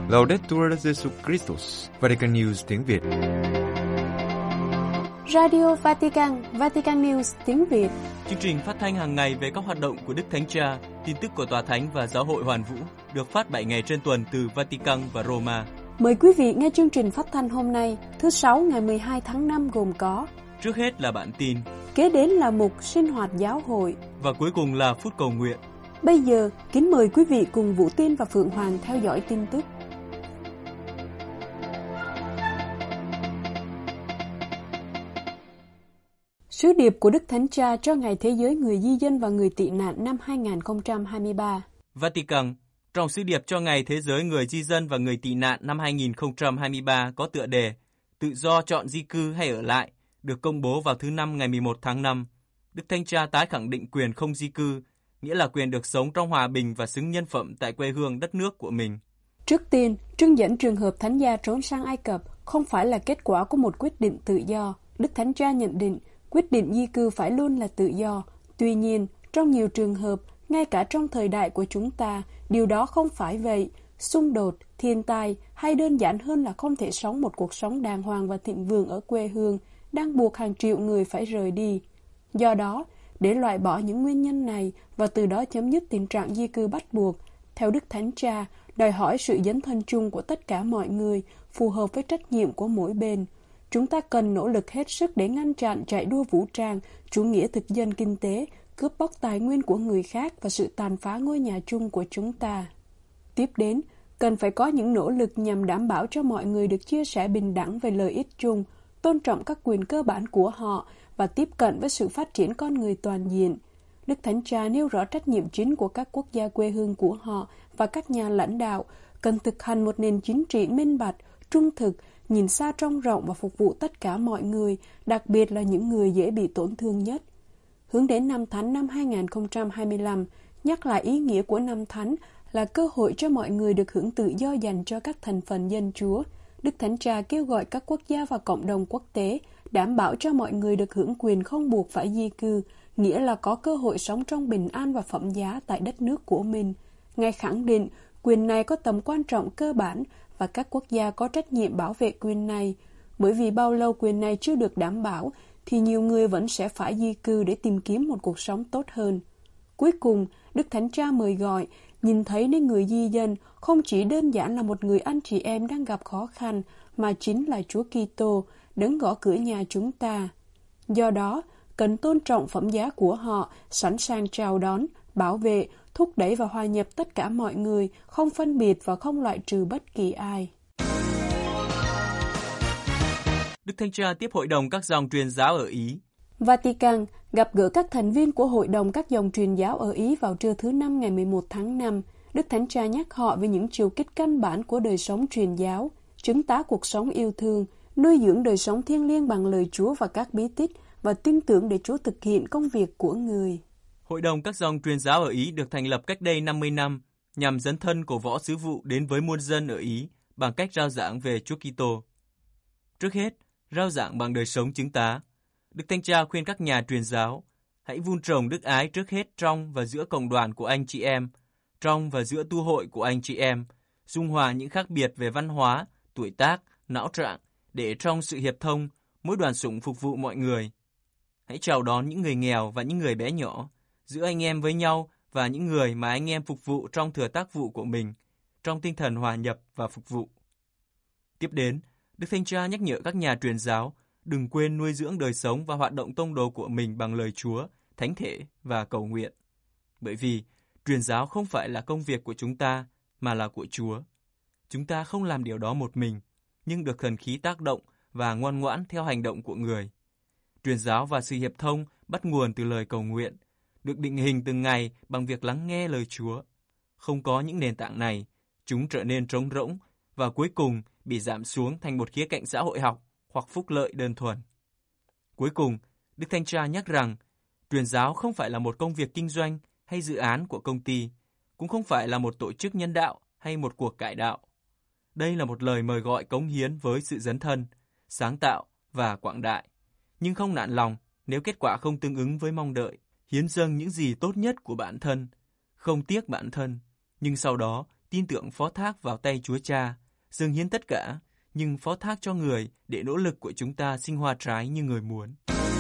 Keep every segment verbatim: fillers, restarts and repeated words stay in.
Laudetur Jesus Christus, Vatican News tiếng Việt. Radio Vatican, Vatican News tiếng Việt. Chương trình phát thanh hàng ngày về các hoạt động của Đức Thánh Cha, tin tức của Tòa Thánh và Giáo hội Hoàn Vũ, được phát bảy ngày trên tuần từ Vatican và Roma. Mời quý vị nghe chương trình phát thanh hôm nay, thứ Sáu ngày mười hai tháng năm gồm có: trước hết là bản tin, kế đến là mục sinh hoạt giáo hội, và cuối cùng là phút cầu nguyện. Bây giờ, kính mời quý vị cùng Vũ Tiên và Phượng Hoàng theo dõi tin tức. Sứ điệp của Đức Thánh Cha cho Ngày Thế giới Người di dân và người tị nạn năm hai không hai ba. Vatican, trong sứ điệp cho Ngày Thế giới Người di dân và người tị nạn năm hai không hai ba có tựa đề Tự do chọn di cư hay ở lại, được công bố vào thứ Năm ngày mười một tháng năm. Đức Thánh Cha tái khẳng định quyền không di cư, nghĩa là quyền được sống trong hòa bình và xứng nhân phẩm tại quê hương đất nước của mình. Trước tiên, trưng dẫn trường hợp thánh gia trốn sang Ai Cập không phải là kết quả của một quyết định tự do. Đức Thánh Cha nhận định, quyết định di cư phải luôn là tự do. Tuy nhiên, trong nhiều trường hợp, ngay cả trong thời đại của chúng ta, điều đó không phải vậy. Xung đột, thiên tai hay đơn giản hơn là không thể sống một cuộc sống đàng hoàng và thịnh vượng ở quê hương đang buộc hàng triệu người phải rời đi. Do đó, để loại bỏ những nguyên nhân này và từ đó chấm dứt tình trạng di cư bắt buộc, theo Đức Thánh Cha, đòi hỏi sự dấn thân chung của tất cả mọi người, phù hợp với trách nhiệm của mỗi bên. Chúng ta cần nỗ lực hết sức để ngăn chặn chạy đua vũ trang, chủ nghĩa thực dân kinh tế, cướp bóc tài nguyên của người khác và sự tàn phá ngôi nhà chung của chúng ta. Tiếp đến, cần phải có những nỗ lực nhằm đảm bảo cho mọi người được chia sẻ bình đẳng về lợi ích chung, tôn trọng các quyền cơ bản của họ và tiếp cận với sự phát triển con người toàn diện. Đức Thánh Cha nêu rõ trách nhiệm chính của các quốc gia quê hương của họ và các nhà lãnh đạo cần thực hành một nền chính trị minh bạch, trung thực, nhìn xa trông rộng và phục vụ tất cả mọi người, đặc biệt là những người dễ bị tổn thương nhất. Hướng đến năm Thánh năm hai không hai lăm, nhắc lại ý nghĩa của năm Thánh là cơ hội cho mọi người được hưởng tự do dành cho các thành phần dân Chúa. Đức Thánh Cha kêu gọi các quốc gia và cộng đồng quốc tế đảm bảo cho mọi người được hưởng quyền không buộc phải di cư, nghĩa là có cơ hội sống trong bình an và phẩm giá tại đất nước của mình. Ngài khẳng định quyền này có tầm quan trọng cơ bản và các quốc gia có trách nhiệm bảo vệ quyền này. Bởi vì bao lâu quyền này chưa được đảm bảo, thì nhiều người vẫn sẽ phải di cư để tìm kiếm một cuộc sống tốt hơn. Cuối cùng, Đức Thánh Cha mời gọi, nhìn thấy nên người di dân không chỉ đơn giản là một người anh chị em đang gặp khó khăn, mà chính là Chúa Kitô, đấng gõ cửa nhà chúng ta. Do đó, cần tôn trọng phẩm giá của họ, sẵn sàng chào đón, bảo vệ, thúc đẩy và hòa nhập tất cả mọi người, không phân biệt và không loại trừ bất kỳ ai. Đức Thánh Cha tiếp hội đồng các dòng truyền giáo ở Ý. Vatican gặp gỡ các thành viên của hội đồng các dòng truyền giáo ở Ý vào trưa thứ Năm ngày mười một tháng năm. Đức Thánh Cha nhắc họ về những chiều kích căn bản của đời sống truyền giáo, chứng tá cuộc sống yêu thương, nuôi dưỡng đời sống thiêng liêng bằng lời Chúa và các bí tích, và tin tưởng để Chúa thực hiện công việc của người. Hội đồng các dòng truyền giáo ở Ý được thành lập cách đây năm mươi năm nhằm dấn thân của võ sứ vụ đến với muôn dân ở Ý bằng cách rao giảng về Chúa Kitô. Trước hết, rao giảng bằng đời sống chứng tá. Đức Thánh Cha khuyên các nhà truyền giáo hãy vun trồng đức ái trước hết trong và giữa cộng đoàn của anh chị em, trong và giữa tu hội của anh chị em, dung hòa những khác biệt về văn hóa, tuổi tác, não trạng, để trong sự hiệp thông, mỗi đoàn sủng phục vụ mọi người. Hãy chào đón những người nghèo và những người bé nhỏ, giữa anh em với nhau và những người mà anh em phục vụ trong thừa tác vụ của mình, trong tinh thần hòa nhập và phục vụ. Tiếp đến, Đức Thánh Cha nhắc nhở các nhà truyền giáo đừng quên nuôi dưỡng đời sống và hoạt động tông đồ của mình bằng lời Chúa, thánh thể và cầu nguyện. Bởi vì truyền giáo không phải là công việc của chúng ta, mà là của Chúa. Chúng ta không làm điều đó một mình, nhưng được thần khí tác động và ngoan ngoãn theo hành động của người. Truyền giáo và sự hiệp thông bắt nguồn từ lời cầu nguyện, được định hình từng ngày bằng việc lắng nghe lời Chúa. Không có những nền tảng này, chúng trở nên trống rỗng và cuối cùng bị giảm xuống thành một khía cạnh xã hội học hoặc phúc lợi đơn thuần. Cuối cùng, Đức Thánh Cha nhắc rằng truyền giáo không phải là một công việc kinh doanh hay dự án của công ty, cũng không phải là một tổ chức nhân đạo hay một cuộc cải đạo. Đây là một lời mời gọi cống hiến với sự dấn thân, sáng tạo và quảng đại, nhưng không nản lòng nếu kết quả không tương ứng với mong đợi, hiến dâng những gì tốt nhất của bản thân, không tiếc bản thân, nhưng sau đó tin tưởng phó thác vào tay Chúa Cha, dâng hiến tất cả, nhưng phó thác cho người để nỗ lực của chúng ta sinh hoa trái như người muốn.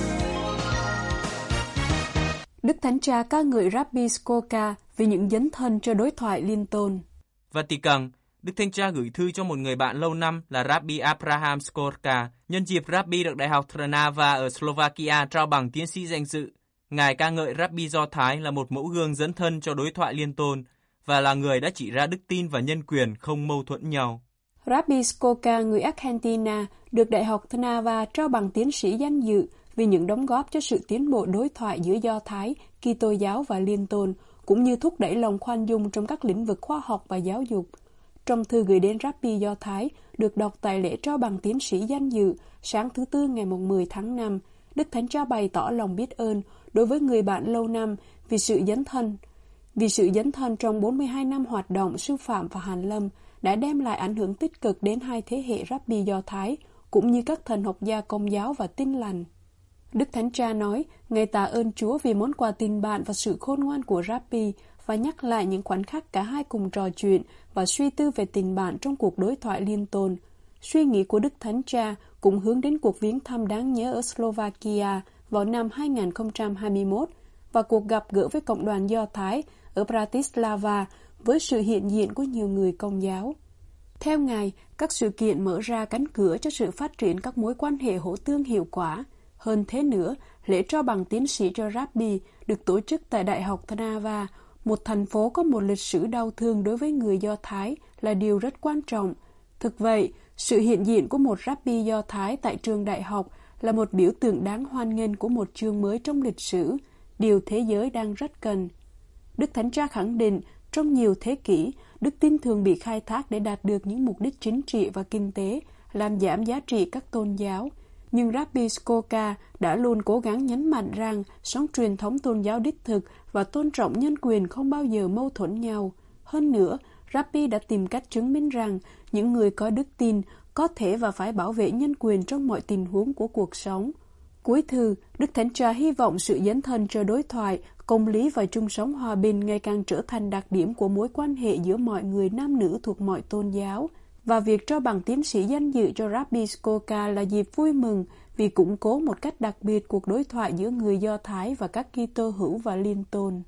Đức Thánh Cha ca ngợi Rabbi Skoka vì những dấn thân cho đối thoại liên tôn. Vatican, Đức Thánh Cha gửi thư cho một người bạn lâu năm là Rabbi Abraham Skoka, nhân dịp Rabbi được Đại học Trnava ở Slovakia trao bằng tiến sĩ danh dự. Ngài ca ngợi Rabbi Do Thái là một mẫu gương dấn thân cho đối thoại liên tôn và là người đã chỉ ra đức tin và nhân quyền không mâu thuẫn nhau. Rabbi Skoka, người Argentina, được Đại học Trnava trao bằng tiến sĩ danh dự vì những đóng góp cho sự tiến bộ đối thoại giữa Do Thái, Kitô giáo và liên tôn, cũng như thúc đẩy lòng khoan dung trong các lĩnh vực khoa học và giáo dục. Trong thư gửi đến Rabbi Do Thái, được đọc tại lễ trao bằng tiến sĩ danh dự sáng thứ Tư ngày mười tháng năm, Đức Thánh Cha bày tỏ lòng biết ơn đối với người bạn lâu năm vì sự dấn thân. Vì sự dấn thân trong bốn mươi hai năm hoạt động sư phạm và hàn lâm đã đem lại ảnh hưởng tích cực đến hai thế hệ Rabbi Do Thái, cũng như các thần học gia Công giáo và Tin lành. Đức Thánh Cha nói, Ngài tạ ơn Chúa vì món quà tình bạn và sự khôn ngoan của Rabbi và nhắc lại những khoảnh khắc cả hai cùng trò chuyện và suy tư về tình bạn trong cuộc đối thoại liên tôn. Suy nghĩ của Đức Thánh Cha cũng hướng đến cuộc viếng thăm đáng nhớ ở Slovakia vào năm hai không hai mốt và cuộc gặp gỡ với cộng đoàn Do Thái ở Bratislava với sự hiện diện của nhiều người Công giáo. Theo Ngài, các sự kiện mở ra cánh cửa cho sự phát triển các mối quan hệ hỗ tương hiệu quả. Hơn thế nữa, lễ trao bằng tiến sĩ cho Rabbi được tổ chức tại Đại học Trnava, một thành phố có một lịch sử đau thương đối với người Do Thái, là điều rất quan trọng. Thực vậy, sự hiện diện của một Rabbi Do Thái tại trường đại học là một biểu tượng đáng hoan nghênh của một chương mới trong lịch sử, điều thế giới đang rất cần. Đức Thánh Cha khẳng định, trong nhiều thế kỷ, đức tin thường bị khai thác để đạt được những mục đích chính trị và kinh tế, làm giảm giá trị các tôn giáo. Nhưng Rabbi Skoka đã luôn cố gắng nhấn mạnh rằng sống truyền thống tôn giáo đích thực và tôn trọng nhân quyền không bao giờ mâu thuẫn nhau. Hơn nữa, Rabbi đã tìm cách chứng minh rằng những người có đức tin có thể và phải bảo vệ nhân quyền trong mọi tình huống của cuộc sống. Cuối thư, Đức Thánh Cha hy vọng sự dấn thân cho đối thoại, công lý và chung sống hòa bình ngày càng trở thành đặc điểm của mối quan hệ giữa mọi người nam nữ thuộc mọi tôn giáo. Và việc trao bằng tiến sĩ danh dự cho Rabbi Skoka là dịp vui mừng vì củng cố một cách đặc biệt cuộc đối thoại giữa người Do Thái và các Kitô hữu và liên tôn.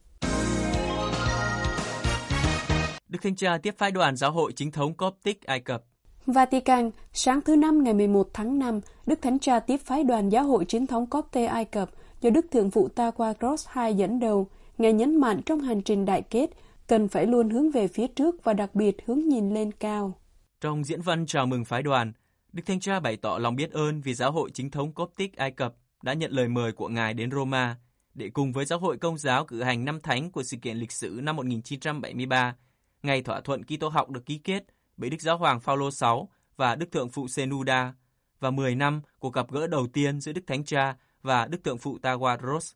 Đức Thánh Cha tiếp phái đoàn giáo hội chính thống Coptic Ai Cập. Vatican, sáng thứ Năm ngày mười một tháng năm, Đức Thánh Cha tiếp phái đoàn giáo hội chính thống Coptic Ai Cập do Đức Thượng phụ Tawadros hai dẫn đầu. Ngài nhấn mạnh trong hành trình đại kết cần phải luôn hướng về phía trước và đặc biệt hướng nhìn lên cao. Trong diễn văn chào mừng phái đoàn, Đức Thánh Cha bày tỏ lòng biết ơn vì giáo hội chính thống Coptic Ai Cập đã nhận lời mời của Ngài đến Roma để cùng với giáo hội Công giáo cử hành năm thánh của sự kiện lịch sử năm một nghìn chín trăm bảy mươi ba, ngày thỏa thuận Kitô học được ký kết bởi Đức Giáo hoàng Phaolô đệ nhị và Đức Thượng phụ Shenouda, và mười năm cuộc gặp gỡ đầu tiên giữa Đức Thánh Cha và Đức Thượng phụ Tawadros.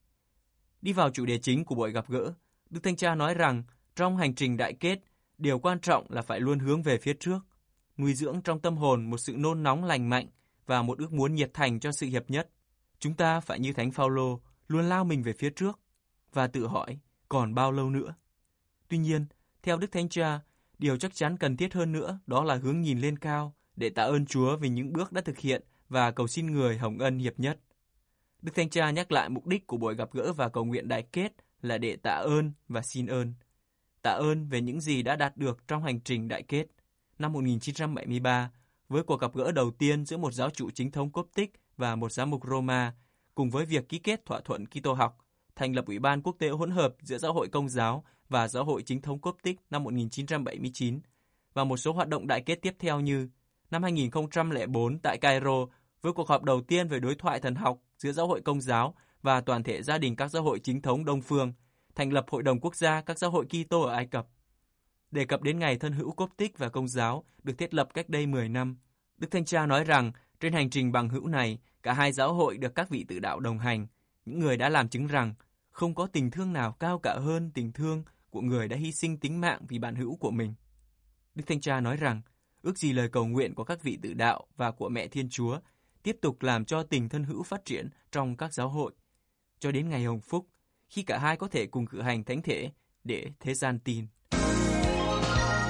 Đi vào chủ đề chính của buổi gặp gỡ, Đức Thánh Cha nói rằng trong hành trình đại kết, điều quan trọng là phải luôn hướng về phía trước, nuôi dưỡng trong tâm hồn một sự nôn nóng lành mạnh và một ước muốn nhiệt thành cho sự hiệp nhất. Chúng ta phải như Thánh Phaolô luôn lao mình về phía trước và tự hỏi còn bao lâu nữa. Tuy nhiên, theo Đức Thánh Cha, điều chắc chắn cần thiết hơn nữa đó là hướng nhìn lên cao để tạ ơn Chúa vì những bước đã thực hiện và cầu xin người hồng ân hiệp nhất. Đức Thánh Cha nhắc lại mục đích của buổi gặp gỡ và cầu nguyện đại kết là để tạ ơn và xin ơn. Tạ ơn về những gì đã đạt được trong hành trình đại kết năm một nghìn chín trăm bảy mươi ba với cuộc gặp gỡ đầu tiên giữa một giáo chủ chính thống Coptic và một giám mục Roma, cùng với việc ký kết thỏa thuận Kitô học, thành lập Ủy ban quốc tế hỗn hợp giữa giáo hội Công giáo và giáo hội chính thống Coptic năm một nghìn chín trăm bảy mươi chín, và một số hoạt động đại kết tiếp theo như năm hai nghìn không trăm lẻ bốn tại Cairo với cuộc họp đầu tiên về đối thoại thần học giữa giáo hội Công giáo và toàn thể gia đình các giáo hội chính thống Đông phương, thành lập Hội đồng Quốc gia các giáo hội Kitô ở Ai Cập. Đề cập đến ngày thân hữu Coptic và Công giáo được thiết lập cách đây mười năm, Đức Thánh Cha nói rằng trên hành trình bằng hữu này, cả hai giáo hội được các vị tử đạo đồng hành, những người đã làm chứng rằng không có tình thương nào cao cả hơn tình thương của người đã hy sinh tính mạng vì bạn hữu của mình. Đức Thánh Cha nói rằng ước gì lời cầu nguyện của các vị tử đạo và của Mẹ Thiên Chúa tiếp tục làm cho tình thân hữu phát triển trong các giáo hội, cho đến ngày hồng phúc, khi cả hai có thể cùng cử hành thánh thể để thế gian tin.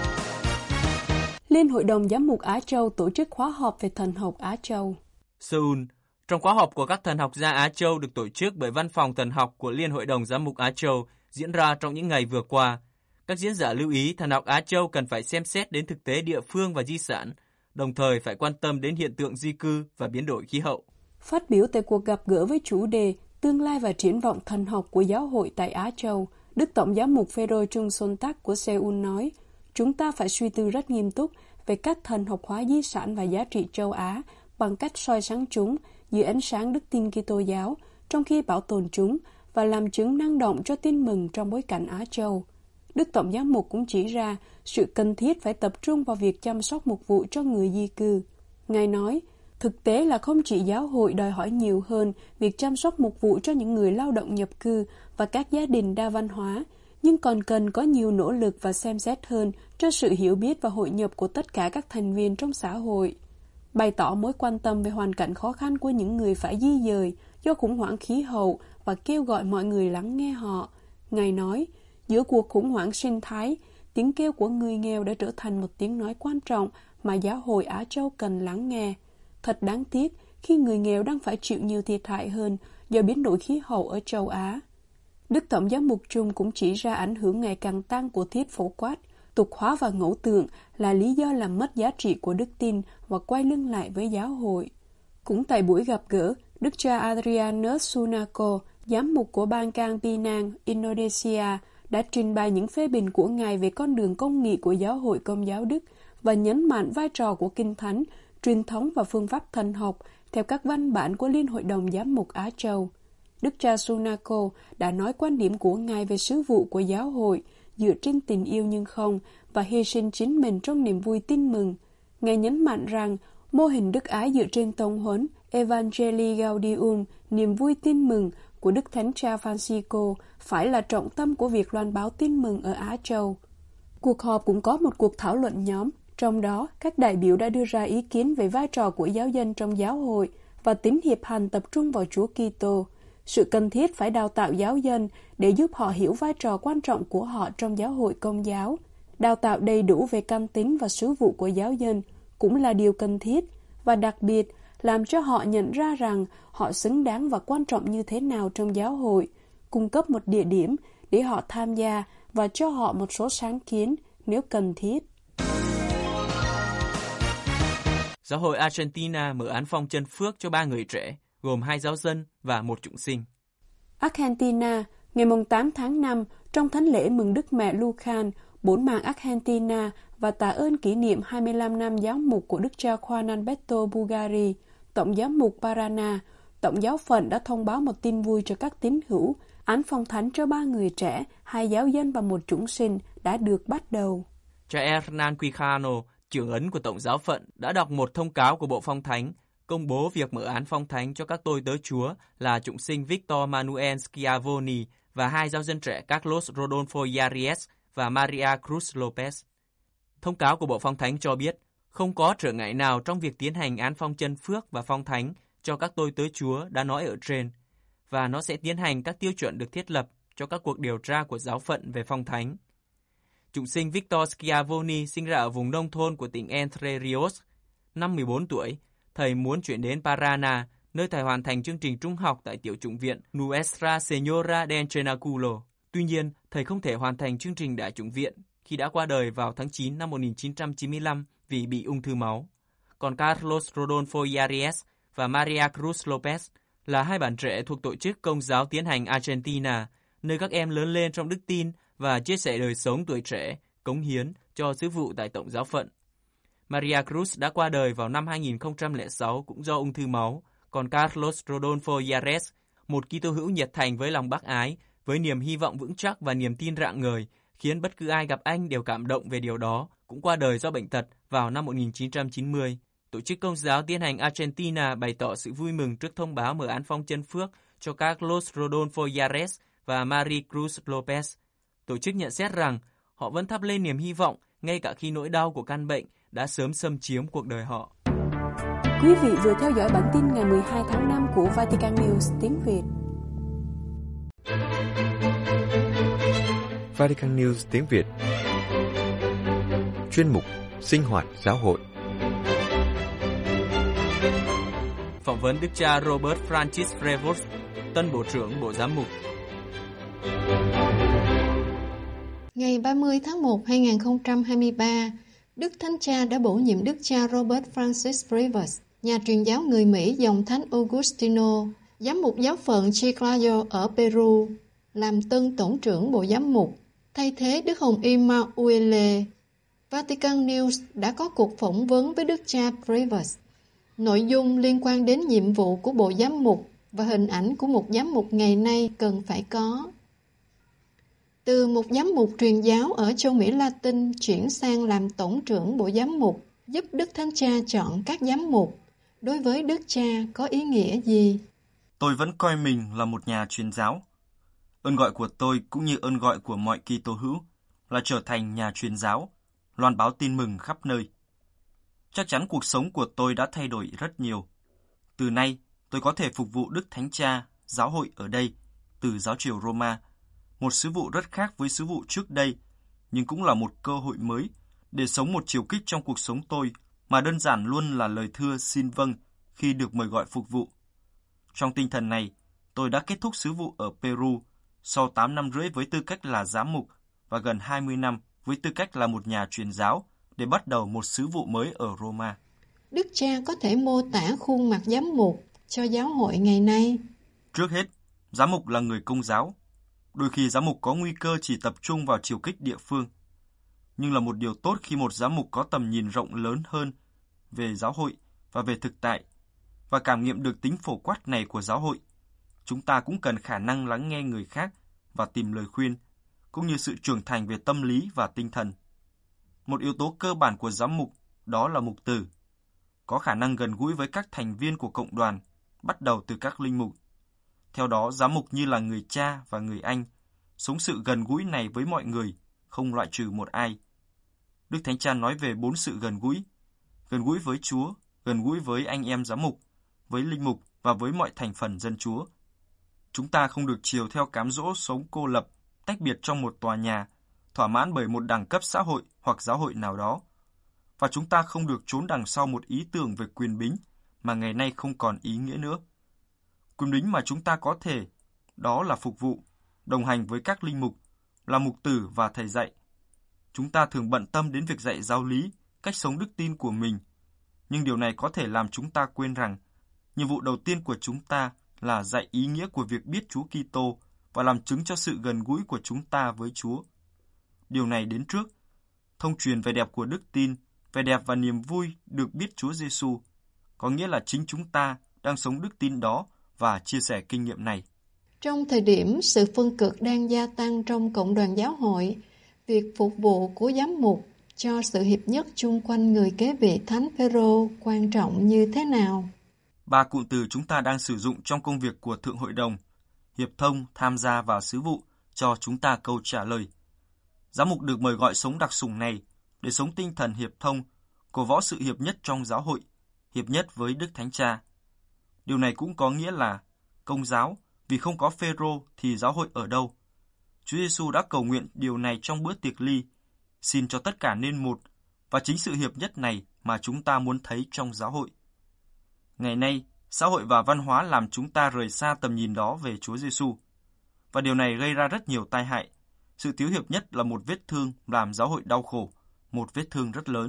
Liên Hội đồng Giám mục Á Châu tổ chức khóa họp về thần học Á Châu. Seoul, trong khóa họp của các thần học gia Á Châu được tổ chức bởi Văn phòng Thần học của Liên Hội đồng Giám mục Á Châu diễn ra trong những ngày vừa qua, các diễn giả lưu ý thần học Á Châu cần phải xem xét đến thực tế địa phương và di sản, đồng thời phải quan tâm đến hiện tượng di cư và biến đổi khí hậu. Phát biểu tại cuộc gặp gỡ với chủ đề Tương lai và triển vọng thần học của giáo hội tại Á Châu, Đức Tổng giám mục Phêrô Chung Son Tak của Seoul nói, chúng ta phải suy tư rất nghiêm túc về cách thần học hóa di sản và giá trị châu Á bằng cách soi sáng chúng dưới ánh sáng đức tin Kitô giáo, trong khi bảo tồn chúng và làm chứng năng động cho tin mừng trong bối cảnh Á Châu. Đức Tổng giám mục cũng chỉ ra sự cần thiết phải tập trung vào việc chăm sóc mục vụ cho người di cư. Ngài nói, thực tế là không chỉ giáo hội đòi hỏi nhiều hơn việc chăm sóc mục vụ cho những người lao động nhập cư và các gia đình đa văn hóa, nhưng còn cần có nhiều nỗ lực và xem xét hơn cho sự hiểu biết và hội nhập của tất cả các thành viên trong xã hội. Bày tỏ mối quan tâm về hoàn cảnh khó khăn của những người phải di dời do khủng hoảng khí hậu và kêu gọi mọi người lắng nghe họ. Ngài nói, giữa cuộc khủng hoảng sinh thái, tiếng kêu của người nghèo đã trở thành một tiếng nói quan trọng mà giáo hội Á Châu cần lắng nghe. Thật đáng tiếc khi người nghèo đang phải chịu nhiều thiệt hại hơn do biến đổi khí hậu ở châu Á. Đức Tổng giám mục Trung cũng chỉ ra ảnh hưởng ngày càng tăng của thiết phổ quát, tục hóa và ngẫu tượng là lý do làm mất giá trị của đức tin và quay lưng lại với giáo hội. Cũng tại buổi gặp gỡ, Đức cha Adrianus Sunako, giám mục của bang Kang Pinang, Indonesia, đã trình bày những phê bình của Ngài về con đường công nghị của giáo hội Công giáo Đức và nhấn mạnh vai trò của Kinh Thánh, truyền thống và phương pháp thần học theo các văn bản của Liên Hội đồng Giám mục Á Châu. Đức cha Sunako đã nói quan điểm của Ngài về sứ vụ của giáo hội dựa trên tình yêu nhưng không và hy sinh chính mình trong niềm vui tin mừng. Ngài nhấn mạnh rằng mô hình đức ái dựa trên tông huấn Evangelii Gaudium, niềm vui tin mừng của Đức Thánh Cha Francisco phải là trọng tâm của việc loan báo tin mừng ở Á Châu. Cuộc họp cũng có một cuộc thảo luận nhóm, trong đó các đại biểu đã đưa ra ý kiến về vai trò của giáo dân trong giáo hội và tính hiệp hành tập trung vào Chúa Kitô, sự cần thiết phải đào tạo giáo dân để giúp họ hiểu vai trò quan trọng của họ trong giáo hội Công giáo. Đào tạo đầy đủ về căn tính và sứ vụ của giáo dân cũng là điều cần thiết và đặc biệt làm cho họ nhận ra rằng họ xứng đáng và quan trọng như thế nào trong giáo hội, cung cấp một địa điểm để họ tham gia và cho họ một số sáng kiến nếu cần thiết. Giáo hội Argentina mở án phong chân phước cho ba người trẻ, gồm hai giáo dân và một chủng sinh. Argentina, ngày tám tháng năm, trong thánh lễ mừng Đức Mẹ Lucan, bốn mạng Argentina và tạ ơn kỷ niệm hai mươi lăm năm giáo mục của Đức cha Juan Alberto Bugari, Tổng giám mục Paraná, Tổng giáo phận đã thông báo một tin vui cho các tín hữu. Án phong thánh cho ba người trẻ, hai giáo dân và một chủng sinh đã được bắt đầu. Cha Hernán Quijano, trưởng ấn của Tổng giáo phận, đã đọc một thông cáo của Bộ Phong Thánh, công bố việc mở án phong thánh cho các tôi tớ Chúa là chủng sinh Victor Manuel Schiavoni và hai giáo dân trẻ Carlos Rodolfo Yaries và Maria Cruz Lopez. Thông cáo của Bộ Phong Thánh cho biết, không có trở ngại nào trong việc tiến hành án phong chân phước và phong thánh cho các tôi tớ Chúa đã nói ở trên, và nó sẽ tiến hành các tiêu chuẩn được thiết lập cho các cuộc điều tra của giáo phận về phong thánh. Chủng sinh Victor Schiavoni sinh ra ở vùng nông thôn của tỉnh Entre Rios. Năm mười bốn tuổi, thầy muốn chuyển đến Paraná, nơi thầy hoàn thành chương trình trung học tại tiểu chủng viện Nuestra Señora del Cenáculo. Tuy nhiên, thầy không thể hoàn thành chương trình đại chủng viện khi đã qua đời vào tháng chín năm một nghìn chín trăm chín mươi lăm vì bị ung thư máu. Còn Carlos Rodolfo Yaries và Maria Cruz Lopez là hai bạn trẻ thuộc tổ chức Công giáo tiến hành Argentina, nơi các em lớn lên trong đức tin và chia sẻ đời sống tuổi trẻ, cống hiến cho sứ vụ tại Tổng giáo phận. Maria Cruz đã qua đời vào năm hai nghìn không trăm lẻ sáu cũng do ung thư máu, còn Carlos Rodolfo Yaries, một Kitô hữu nhiệt thành với lòng bác ái, với niềm hy vọng vững chắc và niềm tin rạng ngời, khiến bất cứ ai gặp anh đều cảm động về điều đó, cũng qua đời do bệnh tật vào năm một nghìn chín trăm chín mươi. Tổ chức Công giáo tiến hành Argentina bày tỏ sự vui mừng trước thông báo mở án phong chân phước cho Carlos Rodolfo Yaries và Maria Cruz Lopez. Tổ chức nhận xét rằng họ vẫn thắp lên niềm hy vọng ngay cả khi nỗi đau của căn bệnh đã sớm xâm chiếm cuộc đời họ. Quý vị vừa theo dõi bản tin ngày mười hai tháng năm của Vatican News tiếng Việt. Vatican News tiếng Việt. Chuyên mục Sinh hoạt giáo hội. Phỏng vấn Đức cha Robert Francis Prevost, tân Bộ trưởng Bộ Giám mục. Ngày ba mươi tháng một năm hai nghìn không trăm hai mươi ba, Đức Thánh Cha đã bổ nhiệm Đức cha Robert Francis Prevost, nhà truyền giáo người Mỹ dòng Thánh Augustino, giám mục giáo phận Chiclayo ở Peru, làm tân tổng trưởng Bộ Giám mục, thay thế Đức Hồng Y Mauele. Vatican News đã có cuộc phỏng vấn với Đức cha Prevost. Nội dung liên quan đến nhiệm vụ của Bộ Giám mục và hình ảnh của một giám mục ngày nay cần phải có. Từ một giám mục truyền giáo ở châu Mỹ Latin chuyển sang làm tổng trưởng Bộ Giám mục, giúp Đức Thánh Cha chọn các giám mục, đối với Đức Cha có ý nghĩa gì? Tôi vẫn coi mình là một nhà truyền giáo. Ơn gọi của tôi cũng như ơn gọi của mọi Kitô hữu là trở thành nhà truyền giáo, loan báo tin mừng khắp nơi. Chắc chắn cuộc sống của tôi đã thay đổi rất nhiều. Từ nay, tôi có thể phục vụ Đức Thánh Cha, giáo hội ở đây, từ giáo triều Roma, một sứ vụ rất khác với sứ vụ trước đây, nhưng cũng là một cơ hội mới để sống một chiều kích trong cuộc sống tôi mà đơn giản luôn là lời thưa xin vâng khi được mời gọi phục vụ. Trong tinh thần này, tôi đã kết thúc sứ vụ ở Peru sau tám năm rưỡi với tư cách là giám mục và gần hai mươi năm với tư cách là một nhà truyền giáo để bắt đầu một sứ vụ mới ở Roma. Đức Cha có thể mô tả khuôn mặt giám mục cho giáo hội ngày nay? Trước hết, giám mục là người công giáo. Đôi khi giám mục có nguy cơ chỉ tập trung vào chiều kích địa phương, nhưng là một điều tốt khi một giám mục có tầm nhìn rộng lớn hơn về giáo hội và về thực tại, và cảm nghiệm được tính phổ quát này của giáo hội. Chúng ta cũng cần khả năng lắng nghe người khác và tìm lời khuyên, cũng như sự trưởng thành về tâm lý và tinh thần. Một yếu tố cơ bản của giám mục đó là mục tử, có khả năng gần gũi với các thành viên của cộng đoàn, bắt đầu từ các linh mục. Theo đó, giám mục như là người cha và người anh, sống sự gần gũi này với mọi người, không loại trừ một ai. Đức Thánh Cha nói về bốn sự gần gũi: gần gũi với Chúa, gần gũi với anh em giám mục, với linh mục và với mọi thành phần dân Chúa. Chúng ta không được chiều theo cám dỗ sống cô lập, tách biệt trong một tòa nhà, thỏa mãn bởi một đẳng cấp xã hội hoặc giáo hội nào đó. Và chúng ta không được trốn đằng sau một ý tưởng về quyền bính mà ngày nay không còn ý nghĩa nữa. Quyền bính mà chúng ta có thể, đó là phục vụ, đồng hành với các linh mục, là mục tử và thầy dạy. Chúng ta thường bận tâm đến việc dạy giáo lý, cách sống đức tin của mình, nhưng điều này có thể làm chúng ta quên rằng nhiệm vụ đầu tiên của chúng ta là dạy ý nghĩa của việc biết Chúa Kitô và làm chứng cho sự gần gũi của chúng ta với Chúa. Điều này đến trước, thông truyền vẻ đẹp của đức tin, vẻ đẹp và niềm vui được biết Chúa Giêsu, có nghĩa là chính chúng ta đang sống đức tin đó và chia sẻ kinh nghiệm này. Trong thời điểm sự phân cực đang gia tăng trong cộng đoàn giáo hội, việc phục vụ của giám mục cho sự hiệp nhất chung quanh người kế vị Thánh Phêrô quan trọng như thế nào? Ba cụm từ chúng ta đang sử dụng trong công việc của Thượng Hội đồng: hiệp thông, tham gia và sứ vụ cho chúng ta câu trả lời. Giám mục được mời gọi sống đặc sủng này để sống tinh thần hiệp thông, cổ võ sự hiệp nhất trong giáo hội, hiệp nhất với Đức Thánh Cha. Điều này cũng có nghĩa là công giáo, vì không có Phêrô thì giáo hội ở đâu? Chúa Giêsu đã cầu nguyện điều này trong bữa tiệc ly, xin cho tất cả nên một, và chính sự hiệp nhất này mà chúng ta muốn thấy trong giáo hội. Ngày nay, xã hội và văn hóa làm chúng ta rời xa tầm nhìn đó về Chúa Giêsu, và điều này gây ra rất nhiều tai hại. Sự thiếu hiệp nhất là một vết thương làm giáo hội đau khổ, một vết thương rất lớn.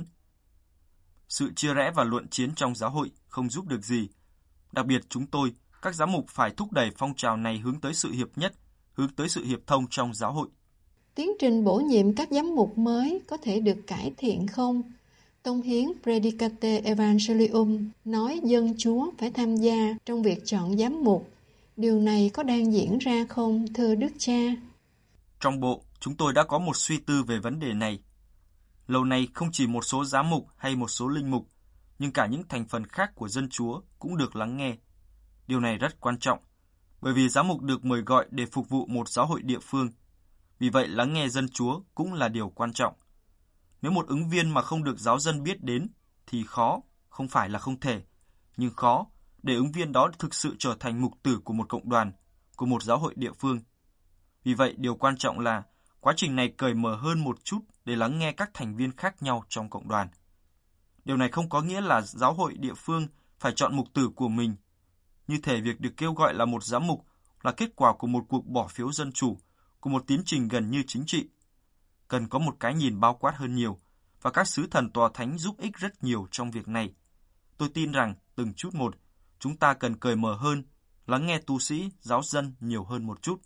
Sự chia rẽ và luận chiến trong giáo hội không giúp được gì. Đặc biệt chúng tôi, các giám mục phải thúc đẩy phong trào này hướng tới sự hiệp nhất, hướng tới sự hiệp thông trong giáo hội. Tiến trình bổ nhiệm các giám mục mới có thể được cải thiện không? Tông hiến Predicate Evangelium nói dân Chúa phải tham gia trong việc chọn giám mục. Điều này có đang diễn ra không, thưa Đức Cha? Trong bộ, chúng tôi đã có một suy tư về vấn đề này. Lâu nay không chỉ một số giám mục hay một số linh mục, nhưng cả những thành phần khác của dân Chúa cũng được lắng nghe. Điều này rất quan trọng, bởi vì giám mục được mời gọi để phục vụ một giáo hội địa phương. Vì vậy, lắng nghe dân Chúa cũng là điều quan trọng. Nếu một ứng viên mà không được giáo dân biết đến, thì khó, không phải là không thể, nhưng khó để ứng viên đó thực sự trở thành mục tử của một cộng đoàn, của một giáo hội địa phương. Vì vậy, điều quan trọng là quá trình này cởi mở hơn một chút để lắng nghe các thành viên khác nhau trong cộng đoàn. Điều này không có nghĩa là giáo hội địa phương phải chọn mục tử của mình. Như thể việc được kêu gọi là một giám mục là kết quả của một cuộc bỏ phiếu dân chủ, của một tiến trình gần như chính trị. Cần có một cái nhìn bao quát hơn nhiều, và các sứ thần tòa thánh giúp ích rất nhiều trong việc này. Tôi tin rằng, từng chút một, chúng ta cần cởi mở hơn, lắng nghe tu sĩ, giáo dân nhiều hơn một chút.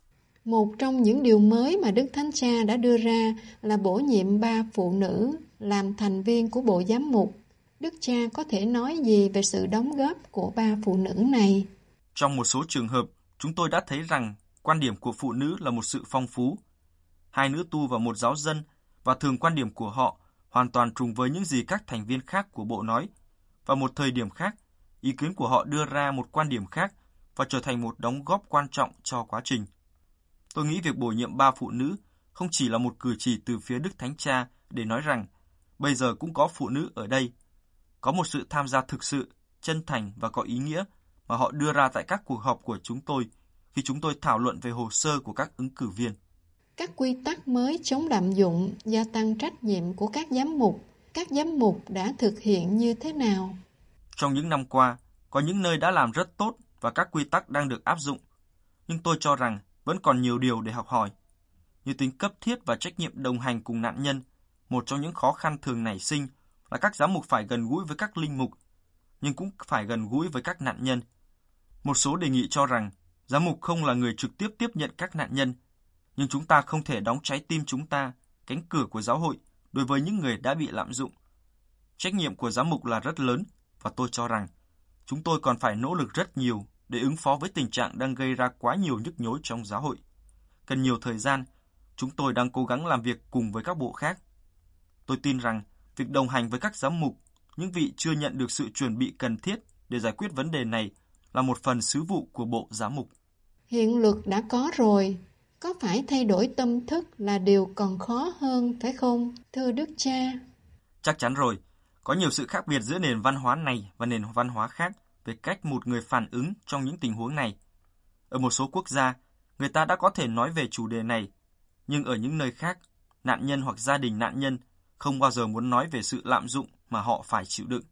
Một trong những điều mới mà Đức Thánh Cha đã đưa ra là bổ nhiệm ba phụ nữ làm thành viên của Bộ Giám mục. Đức Cha có thể nói gì về sự đóng góp của ba phụ nữ này? Trong một số trường hợp, chúng tôi đã thấy rằng quan điểm của phụ nữ là một sự phong phú. Hai nữ tu và một giáo dân, và thường quan điểm của họ hoàn toàn trùng với những gì các thành viên khác của bộ nói. Và một thời điểm khác, ý kiến của họ đưa ra một quan điểm khác và trở thành một đóng góp quan trọng cho quá trình. Tôi nghĩ việc bổ nhiệm ba phụ nữ không chỉ là một cử chỉ từ phía Đức Thánh Cha để nói rằng bây giờ cũng có phụ nữ ở đây. Có một sự tham gia thực sự, chân thành và có ý nghĩa mà họ đưa ra tại các cuộc họp của chúng tôi khi chúng tôi thảo luận về hồ sơ của các ứng cử viên. Các quy tắc mới chống lạm dụng, gia tăng trách nhiệm của các giám mục, các giám mục đã thực hiện như thế nào? Trong những năm qua, có những nơi đã làm rất tốt và các quy tắc đang được áp dụng. Nhưng tôi cho rằng vẫn còn nhiều điều để học hỏi. Như tính cấp thiết và trách nhiệm đồng hành cùng nạn nhân, một trong những khó khăn thường nảy sinh là các giám mục phải gần gũi với các linh mục, nhưng cũng phải gần gũi với các nạn nhân. Một số đề nghị cho rằng giám mục không là người trực tiếp tiếp nhận các nạn nhân, nhưng chúng ta không thể đóng trái tim chúng ta, cánh cửa của giáo hội, đối với những người đã bị lạm dụng. Trách nhiệm của giám mục là rất lớn, và tôi cho rằng chúng tôi còn phải nỗ lực rất nhiều để ứng phó với tình trạng đang gây ra quá nhiều nhức nhối trong giáo hội. Cần nhiều thời gian, chúng tôi đang cố gắng làm việc cùng với các bộ khác. Tôi tin rằng việc đồng hành với các giám mục, những vị chưa nhận được sự chuẩn bị cần thiết để giải quyết vấn đề này là một phần sứ vụ của Bộ Giám mục. Hiện luật đã có rồi, có phải thay đổi tâm thức là điều còn khó hơn, phải không, thưa Đức Cha? Chắc chắn rồi, có nhiều sự khác biệt giữa nền văn hóa này và nền văn hóa khác về cách một người phản ứng trong những tình huống này. Ở một số quốc gia, người ta đã có thể nói về chủ đề này, nhưng ở những nơi khác, nạn nhân hoặc gia đình nạn nhân không bao giờ muốn nói về sự lạm dụng mà họ phải chịu đựng.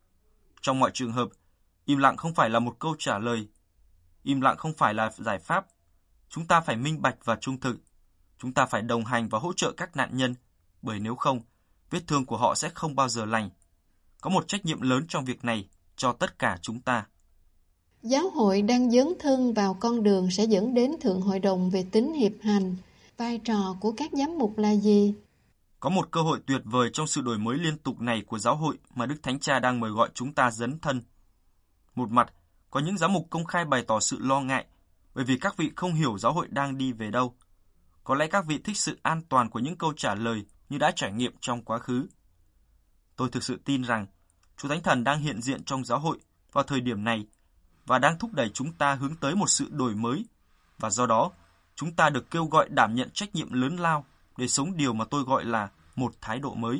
Trong mọi trường hợp, im lặng không phải là một câu trả lời. Im lặng không phải là giải pháp. Chúng ta phải minh bạch và trung thực. Chúng ta phải đồng hành và hỗ trợ các nạn nhân, bởi nếu không, vết thương của họ sẽ không bao giờ lành. Có một trách nhiệm lớn trong việc này cho tất cả chúng ta. Giáo hội đang dấn thân vào con đường sẽ dẫn đến Thượng Hội đồng về tính hiệp hành. Vai trò của các giám mục là gì? Có một cơ hội tuyệt vời trong sự đổi mới liên tục này của giáo hội mà Đức Thánh Cha đang mời gọi chúng ta dấn thân. Một mặt, có những giám mục công khai bày tỏ sự lo ngại bởi vì các vị không hiểu giáo hội đang đi về đâu. Có lẽ các vị thích sự an toàn của những câu trả lời như đã trải nghiệm trong quá khứ. Tôi thực sự tin rằng Chúa Thánh Thần đang hiện diện trong giáo hội vào thời điểm này và đang thúc đẩy chúng ta hướng tới một sự đổi mới, và do đó chúng ta được kêu gọi đảm nhận trách nhiệm lớn lao để sống điều mà tôi gọi là một thái độ mới.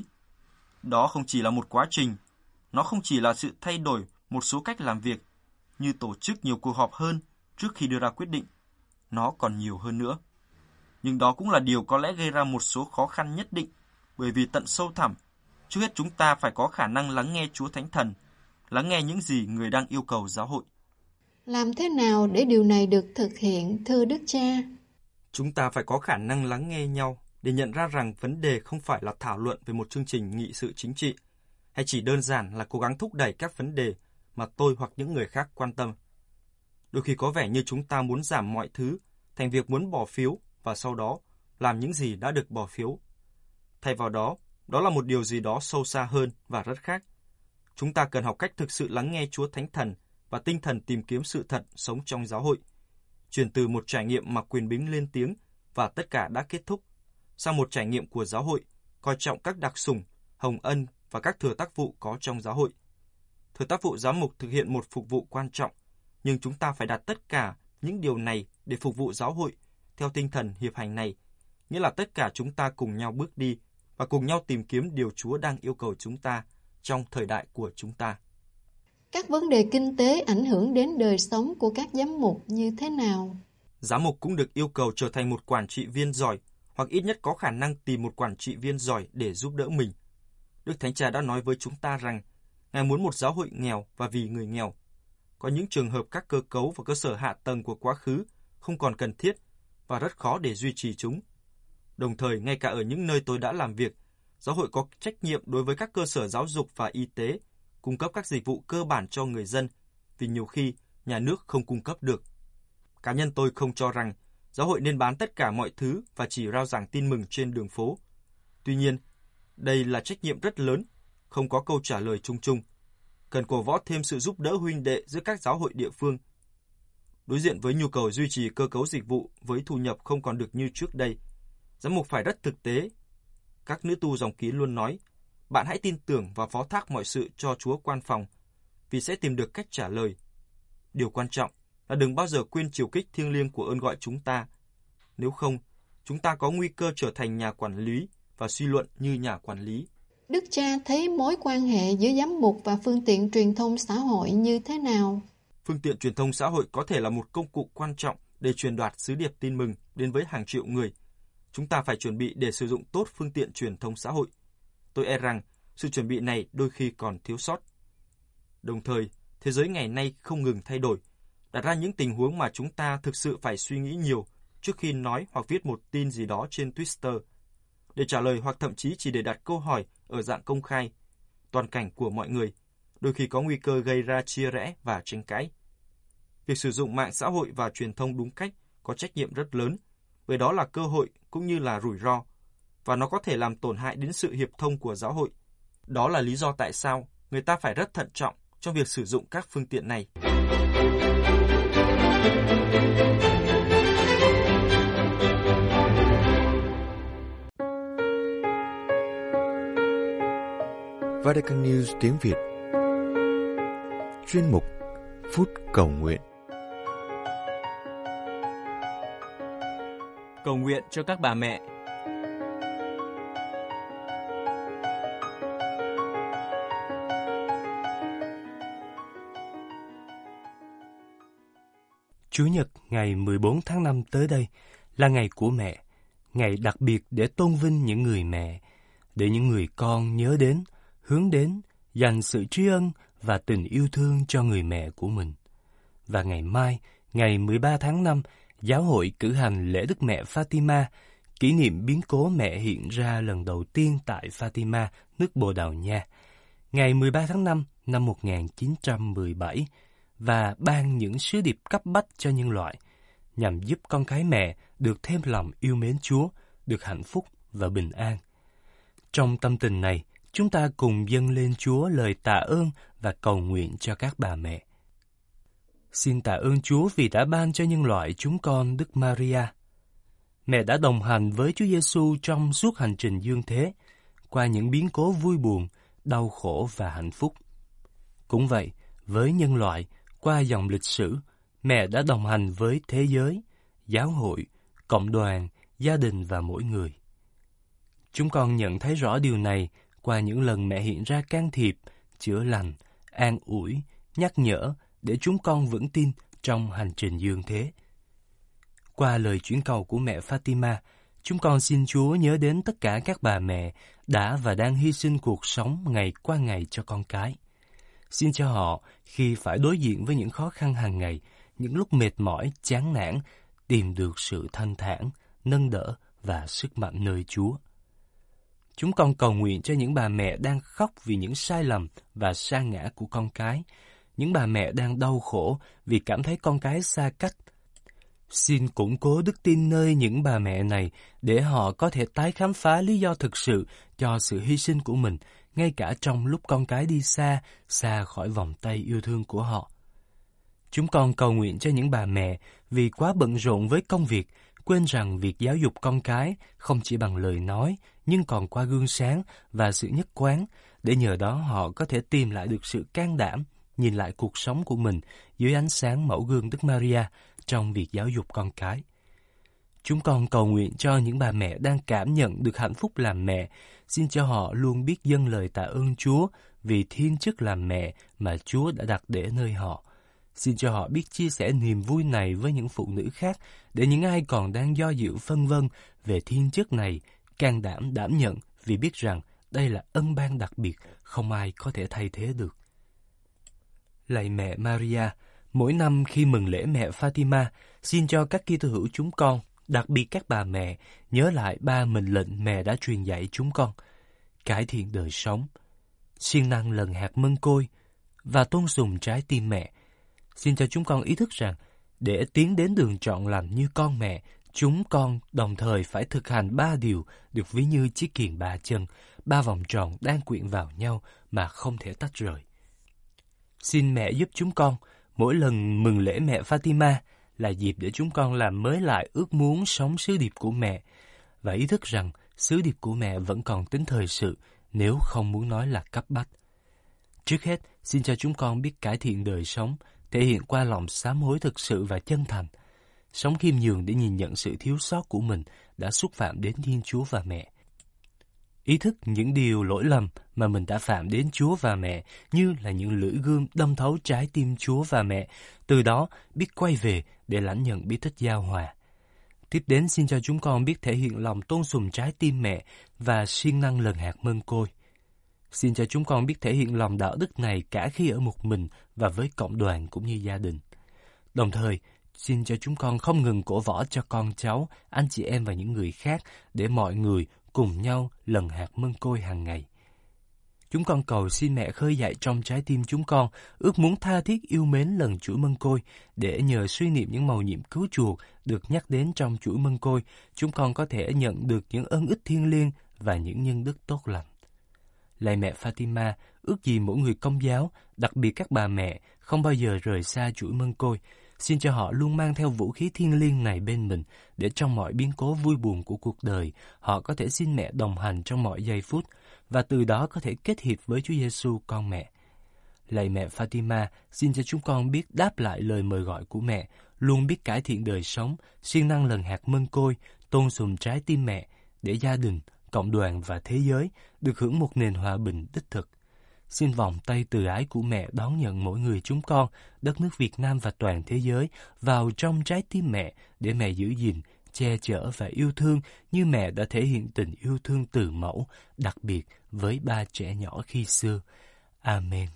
Đó không chỉ là một quá trình, nó không chỉ là sự thay đổi một số cách làm việc, như tổ chức nhiều cuộc họp hơn trước khi đưa ra quyết định. Nó còn nhiều hơn nữa. Nhưng đó cũng là điều có lẽ gây ra một số khó khăn nhất định, bởi vì tận sâu thẳm, trước hết chúng ta phải có khả năng lắng nghe Chúa Thánh Thần, lắng nghe những gì Người đang yêu cầu giáo hội. Làm thế nào để điều này được thực hiện, thưa Đức Cha? Chúng ta phải có khả năng lắng nghe nhau để nhận ra rằng vấn đề không phải là thảo luận về một chương trình nghị sự chính trị, hay chỉ đơn giản là cố gắng thúc đẩy các vấn đề mà tôi hoặc những người khác quan tâm. Đôi khi có vẻ như chúng ta muốn giảm mọi thứ thành việc muốn bỏ phiếu và sau đó làm những gì đã được bỏ phiếu. Thay vào đó, đó là một điều gì đó sâu xa hơn và rất khác. Chúng ta cần học cách thực sự lắng nghe Chúa Thánh Thần và tinh thần tìm kiếm sự thật sống trong giáo hội, chuyển từ một trải nghiệm mà quyền bính lên tiếng và tất cả đã kết thúc, sang một trải nghiệm của giáo hội, coi trọng các đặc sủng, hồng ân và các thừa tác vụ có trong giáo hội. Thừa tác vụ giám mục thực hiện một phục vụ quan trọng, nhưng chúng ta phải đặt tất cả những điều này để phục vụ giáo hội theo tinh thần hiệp hành này, nghĩa là tất cả chúng ta cùng nhau bước đi và cùng nhau tìm kiếm điều Chúa đang yêu cầu chúng ta trong thời đại của chúng ta. Các vấn đề kinh tế ảnh hưởng đến đời sống của các giám mục như thế nào? Giám mục cũng được yêu cầu trở thành một quản trị viên giỏi, hoặc ít nhất có khả năng tìm một quản trị viên giỏi để giúp đỡ mình. Đức Thánh Cha đã nói với chúng ta rằng Ngài muốn một giáo hội nghèo và vì người nghèo. Có những trường hợp các cơ cấu và cơ sở hạ tầng của quá khứ không còn cần thiết và rất khó để duy trì chúng. Đồng thời, ngay cả ở những nơi tôi đã làm việc, giáo hội có trách nhiệm đối với các cơ sở giáo dục và y tế, cung cấp các dịch vụ cơ bản cho người dân, vì nhiều khi nhà nước không cung cấp được. Cá nhân tôi không cho rằng giáo hội nên bán tất cả mọi thứ và chỉ rao giảng tin mừng trên đường phố. Tuy nhiên, đây là trách nhiệm rất lớn, không có câu trả lời chung chung. Cần cổ võ thêm sự giúp đỡ huynh đệ giữa các giáo hội địa phương. Đối diện với nhu cầu duy trì cơ cấu dịch vụ với thu nhập không còn được như trước đây, giám mục phải rất thực tế. Các nữ tu dòng ký luôn nói, bạn hãy tin tưởng và phó thác mọi sự cho Chúa quan phòng, vì sẽ tìm được cách trả lời. Điều quan trọng là đừng bao giờ quên chiều kích thiêng liêng của ơn gọi chúng ta. Nếu không, chúng ta có nguy cơ trở thành nhà quản lý và suy luận như nhà quản lý. Đức cha thấy mối quan hệ giữa giám mục và phương tiện truyền thông xã hội như thế nào? Phương tiện truyền thông xã hội có thể là một công cụ quan trọng để truyền đạt sứ điệp tin mừng đến với hàng triệu người. Chúng ta phải chuẩn bị để sử dụng tốt phương tiện truyền thông xã hội. Tôi e rằng sự chuẩn bị này đôi khi còn thiếu sót. Đồng thời, thế giới ngày nay không ngừng thay đổi, đặt ra những tình huống mà chúng ta thực sự phải suy nghĩ nhiều trước khi nói hoặc viết một tin gì đó trên Twitter. Để trả lời hoặc thậm chí chỉ để đặt câu hỏi ở dạng công khai, toàn cảnh của mọi người, đôi khi có nguy cơ gây ra chia rẽ và tranh cãi. Việc sử dụng mạng xã hội và truyền thông đúng cách có trách nhiệm rất lớn, bởi đó là cơ hội cũng như là rủi ro, và nó có thể làm tổn hại đến sự hiệp thông của giáo hội. Đó là lý do tại sao người ta phải rất thận trọng trong việc sử dụng các phương tiện này. Vatican News tiếng Việt. Chuyên mục Phút Cầu Nguyện. Cầu nguyện cho các bà mẹ. Chủ nhật ngày mười bốn tháng năm tới đây là ngày của mẹ, ngày đặc biệt để tôn vinh những người mẹ, để những người con nhớ đến, hướng đến, dành sự tri ân và tình yêu thương cho người mẹ của mình. Và ngày mai, ngày mười ba tháng năm, Giáo hội cử hành lễ Đức Mẹ Fatima, kỷ niệm biến cố mẹ hiện ra lần đầu tiên tại Fatima, nước Bồ Đào Nha, ngày mười ba tháng năm năm một nghìn chín trăm mười bảy, và ban những sứ điệp cấp bách cho nhân loại, nhằm giúp con cái mẹ được thêm lòng yêu mến Chúa, được hạnh phúc và bình an. Trong tâm tình này, chúng ta cùng dâng lên Chúa lời tạ ơn và cầu nguyện cho các bà mẹ. Xin tạ ơn Chúa vì đã ban cho nhân loại chúng con Đức Maria. Mẹ đã đồng hành với Chúa Giêsu trong suốt hành trình dương thế, qua những biến cố vui buồn, đau khổ và hạnh phúc. Cũng vậy, với nhân loại, qua dòng lịch sử, mẹ đã đồng hành với thế giới, giáo hội, cộng đoàn, gia đình và mỗi người. Chúng con nhận thấy rõ điều này qua những lần mẹ hiện ra can thiệp, chữa lành, an ủi, nhắc nhở để chúng con vững tin trong hành trình dương thế. Qua lời chuyển cầu của mẹ Fatima, chúng con xin Chúa nhớ đến tất cả các bà mẹ đã và đang hy sinh cuộc sống ngày qua ngày cho con cái. Xin cho họ, khi phải đối diện với những khó khăn hàng ngày, những lúc mệt mỏi, chán nản, tìm được sự thanh thản, nâng đỡ và sức mạnh nơi Chúa. Chúng con cầu nguyện cho những bà mẹ đang khóc vì những sai lầm và sa ngã của con cái, những bà mẹ đang đau khổ vì cảm thấy con cái xa cách. Xin củng cố đức tin nơi những bà mẹ này để họ có thể tái khám phá lý do thực sự cho sự hy sinh của mình, ngay cả trong lúc con cái đi xa, xa khỏi vòng tay yêu thương của họ. Chúng con cầu nguyện cho những bà mẹ vì quá bận rộn với công việc, quên rằng việc giáo dục con cái không chỉ bằng lời nói, nhưng còn qua gương sáng và sự nhất quán, để nhờ đó họ có thể tìm lại được sự can đảm, nhìn lại cuộc sống của mình dưới ánh sáng mẫu gương Đức Maria trong việc giáo dục con cái. Chúng con cầu nguyện cho những bà mẹ đang cảm nhận được hạnh phúc làm mẹ, xin cho họ luôn biết dâng lời tạ ơn Chúa vì thiên chức làm mẹ mà Chúa đã đặt để nơi họ. Xin cho họ biết chia sẻ niềm vui này với những phụ nữ khác, để những ai còn đang do dự phân vân về thiên chức này, can đảm đảm nhận vì biết rằng đây là ân ban đặc biệt, không ai có thể thay thế được. Lạy mẹ Maria, mỗi năm khi mừng lễ mẹ Fatima, xin cho các Kitô hữu chúng con, đặc biệt các bà mẹ, nhớ lại ba mệnh lệnh mẹ đã truyền dạy chúng con: cải thiện đời sống, siêng năng lần hạt mân côi và tôn sùng trái tim mẹ. Xin cho chúng con ý thức rằng, để tiến đến đường trọn lành như con mẹ, chúng con đồng thời phải thực hành ba điều được ví như chiếc kiềng ba chân, ba vòng tròn đang quyện vào nhau mà không thể tách rời. Xin mẹ giúp chúng con, mỗi lần mừng lễ mẹ Fatima là dịp để chúng con làm mới lại ước muốn sống sứ điệp của mẹ, và ý thức rằng sứ điệp của mẹ vẫn còn tính thời sự, nếu không muốn nói là cấp bách. Trước hết, xin cho chúng con biết cải thiện đời sống, thể hiện qua lòng sám hối thực sự và chân thành, sống khiêm nhường để nhìn nhận sự thiếu sót của mình đã xúc phạm đến Thiên Chúa và mẹ. Ý thức những điều lỗi lầm mà mình đã phạm đến Chúa và mẹ như là những lưỡi gươm đâm thấu trái tim Chúa và mẹ, từ đó biết quay về để lãnh nhận bí tích giao hòa. Tiếp đến xin cho chúng con biết thể hiện lòng tôn sùng trái tim mẹ và siêng năng lần hạt mân côi. Xin cho chúng con biết thể hiện lòng đạo đức này cả khi ở một mình và với cộng đoàn cũng như gia đình. Đồng thời, xin cho chúng con không ngừng cổ võ cho con cháu, anh chị em và những người khác để mọi người cùng nhau lần hạt mân côi hàng ngày. Chúng con cầu xin mẹ khơi dậy trong trái tim chúng con ước muốn tha thiết yêu mến lần chuỗi mân côi, để nhờ suy niệm những mầu nhiệm cứu chuộc được nhắc đến trong chuỗi mân côi, chúng con có thể nhận được những ân ích thiêng liêng và những nhân đức tốt lành. Lạy mẹ Fatima, ước gì mỗi người Công giáo, đặc biệt các bà mẹ, không bao giờ rời xa chuỗi mân côi. Xin cho họ luôn mang theo vũ khí thiêng liêng này bên mình, để trong mọi biến cố vui buồn của cuộc đời, họ có thể xin mẹ đồng hành trong mọi giây phút, và từ đó có thể kết hiệp với Chúa Giêsu con mẹ. Lạy mẹ Fatima, xin cho chúng con biết đáp lại lời mời gọi của mẹ, luôn biết cải thiện đời sống, siêng năng lần hạt mân côi, tôn sùng trái tim mẹ, để gia đình, cộng đoàn và thế giới được hưởng một nền hòa bình đích thực. Xin vòng tay từ ái của mẹ đón nhận mỗi người chúng con, đất nước Việt Nam và toàn thế giới vào trong trái tim mẹ, để mẹ giữ gìn, che chở và yêu thương như mẹ đã thể hiện tình yêu thương từ mẫu, đặc biệt với ba trẻ nhỏ khi xưa. Amen.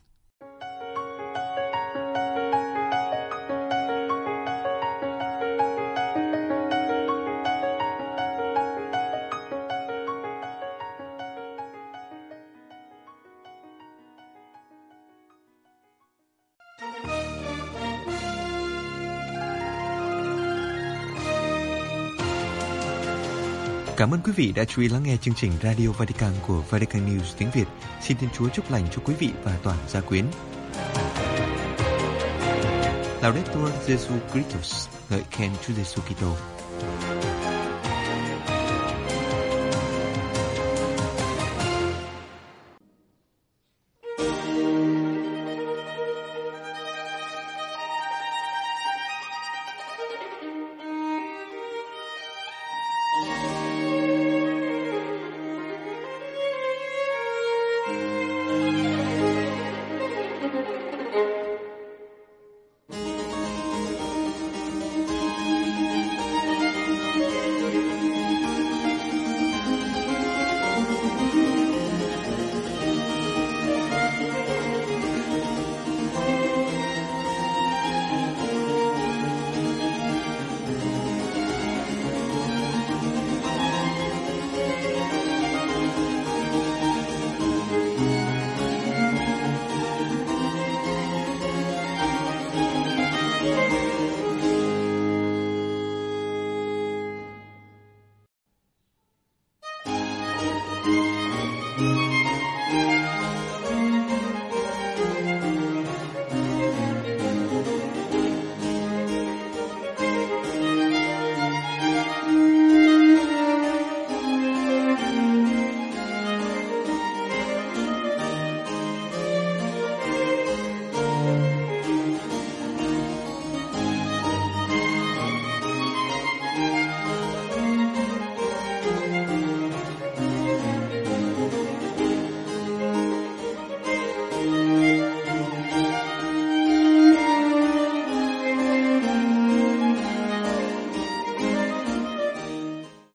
Cảm ơn quý vị đã chú ý lắng nghe chương trình Radio Vatican của Vatican News tiếng Việt. Xin Thiên Chúa chúc lành cho quý vị và toàn gia quyến. Laudetur Jesu Christus, ngợi khen Chúa Giêsu Kitô.